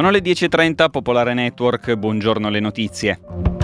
Sono le 10.30, Popolare Network, buongiorno le notizie.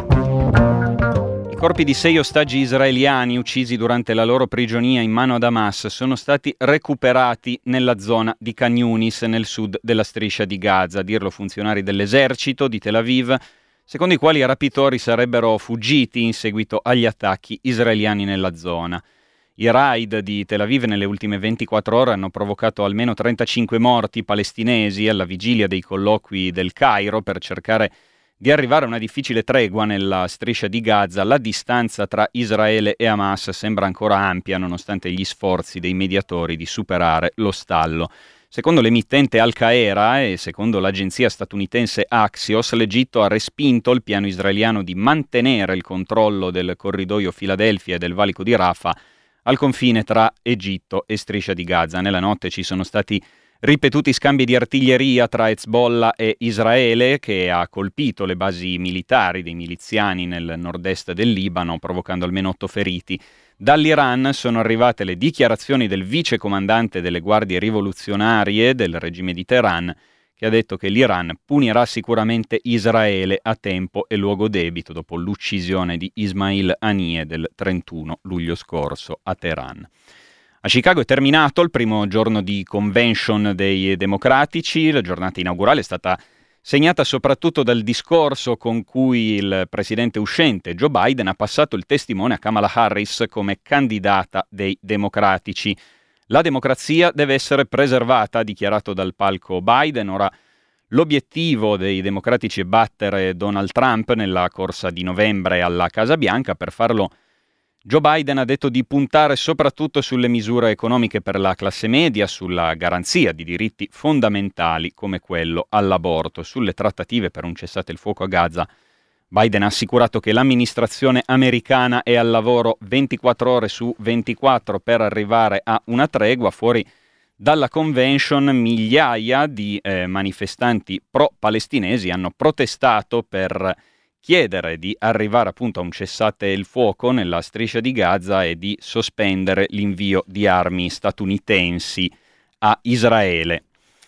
I corpi di 6 ostaggi israeliani uccisi durante la loro prigionia in mano ad Hamas sono stati recuperati nella zona di Khan Yunis, nel sud della striscia di Gaza, a dirlo funzionari dell'esercito di Tel Aviv, secondo i quali i rapitori sarebbero fuggiti in seguito agli attacchi israeliani nella zona. I raid di Tel Aviv nelle ultime 24 ore hanno provocato almeno 35 morti palestinesi alla vigilia dei colloqui del Cairo per cercare di arrivare a una difficile tregua nella striscia di Gaza. La distanza tra Israele e Hamas sembra ancora ampia nonostante gli sforzi dei mediatori di superare lo stallo. Secondo l'emittente Al Qaera e secondo l'agenzia statunitense Axios, l'Egitto ha respinto il piano israeliano di mantenere il controllo del corridoio Filadelfia e del valico di Rafah al confine tra Egitto e striscia di Gaza. Nella notte ci sono stati ripetuti scambi di artiglieria tra Hezbollah e Israele, che ha colpito le basi militari dei miliziani nel nord-est del Libano, provocando almeno 8 feriti. Dall'Iran sono arrivate le dichiarazioni del vice comandante delle guardie rivoluzionarie del regime di Teheran, che ha detto che l'Iran punirà sicuramente Israele a tempo e luogo debito dopo l'uccisione di Ismail Haniyeh del 31 luglio scorso a Teheran. A Chicago è terminato il primo giorno di convention dei democratici. La giornata inaugurale è stata segnata soprattutto dal discorso con cui il presidente uscente Joe Biden ha passato il testimone a Kamala Harris come candidata dei democratici. La democrazia deve essere preservata, ha dichiarato dal palco Biden. Ora l'obiettivo dei democratici è battere Donald Trump nella corsa di novembre alla Casa Bianca. Per farlo Joe Biden ha detto di puntare soprattutto sulle misure economiche per la classe media, sulla garanzia di diritti fondamentali come quello all'aborto. Sulle trattative per un cessate il fuoco a Gaza, Biden ha assicurato che l'amministrazione americana è al lavoro 24 ore su 24 per arrivare a una tregua. Fuori dalla convention migliaia di manifestanti pro-palestinesi hanno protestato per chiedere di arrivare appunto a un cessate il fuoco nella striscia di Gaza e di sospendere l'invio di armi statunitensi a Israele.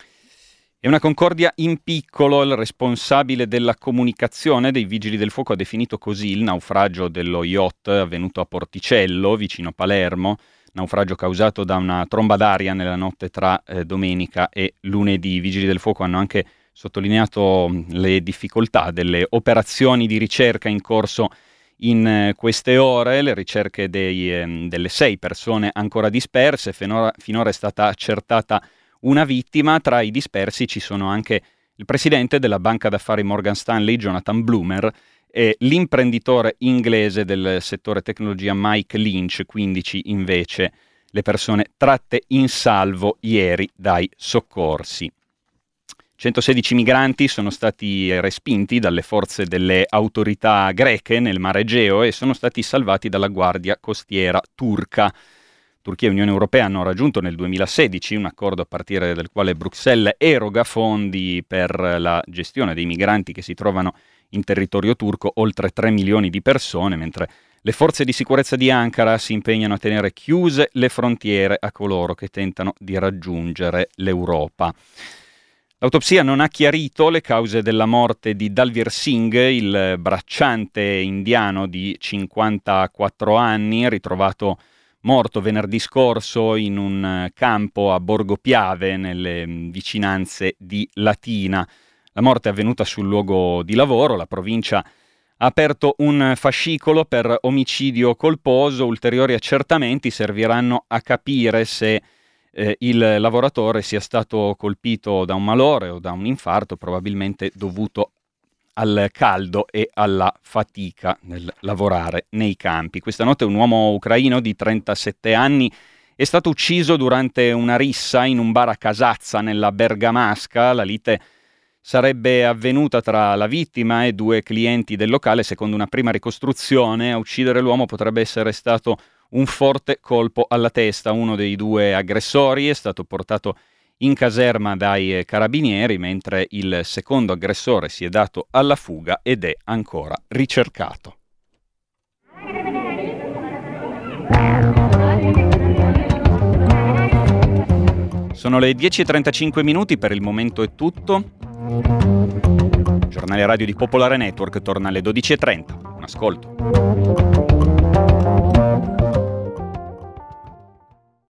È una concordia in piccolo. Il responsabile della comunicazione dei Vigili del Fuoco ha definito così il naufragio dello yacht avvenuto a Porticello, vicino a Palermo, naufragio causato da una tromba d'aria nella notte tra domenica e lunedì. I Vigili del Fuoco hanno anche sottolineato le difficoltà delle operazioni di ricerca in corso in queste ore. Le ricerche delle 6 persone ancora disperse. Finora è stata accertata una vittima. Tra i dispersi ci sono anche il presidente della banca d'affari Morgan Stanley, Jonathan Bloomer, e l'imprenditore inglese del settore tecnologia Mike Lynch. 15 invece le persone tratte in salvo ieri dai soccorsi. 116 migranti sono stati respinti dalle forze delle autorità greche nel Mar Egeo e sono stati salvati dalla guardia costiera turca. Turchia e Unione Europea hanno raggiunto nel 2016 un accordo a partire del quale Bruxelles eroga fondi per la gestione dei migranti che si trovano in territorio turco, oltre 3 milioni di persone, mentre le forze di sicurezza di Ankara si impegnano a tenere chiuse le frontiere a coloro che tentano di raggiungere l'Europa. L'autopsia non ha chiarito le cause della morte di Dalvir Singh, il bracciante indiano di 54 anni, ritrovato morto venerdì scorso in un campo a Borgo Piave, nelle vicinanze di Latina. La morte è avvenuta sul luogo di lavoro. La provincia ha aperto un fascicolo per omicidio colposo. Ulteriori accertamenti serviranno a capire se il lavoratore sia stato colpito da un malore o da un infarto, probabilmente dovuto al caldo e alla fatica nel lavorare nei campi. Questa notte un uomo ucraino di 37 anni è stato ucciso durante una rissa in un bar a Casazza nella Bergamasca. La lite sarebbe avvenuta tra la vittima e 2 clienti del locale. Secondo una prima ricostruzione, a uccidere l'uomo potrebbe essere stato un forte colpo alla testa. Uno dei 2 aggressori è stato portato in caserma dai carabinieri, mentre il secondo aggressore si è dato alla fuga ed è ancora ricercato. Sono le 10:35 minuti, per il momento è tutto. Il giornale radio di Popolare Network torna alle 12:30. Buon ascolto.